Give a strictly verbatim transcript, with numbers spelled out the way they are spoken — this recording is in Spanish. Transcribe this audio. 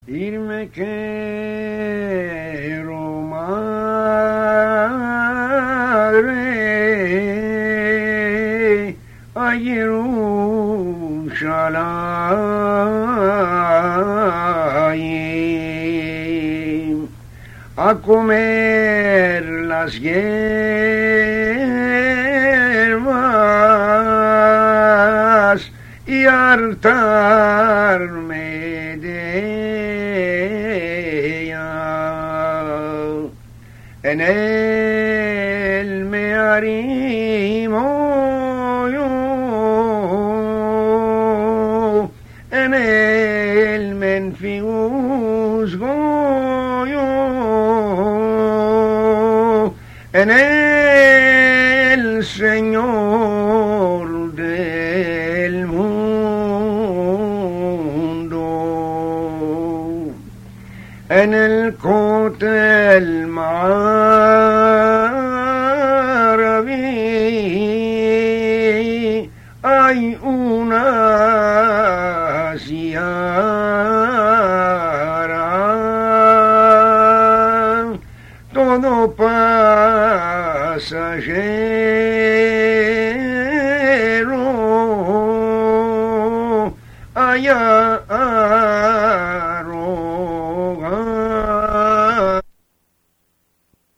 Irme quiero, madre, a Jerusalén, a comer las hierbas y hartarme de ella. En él me arrimo yo, en él me enfiguzgo yo, en el Señor del mundo, en el cótel maraví hay una ziara, todo pasajero, allá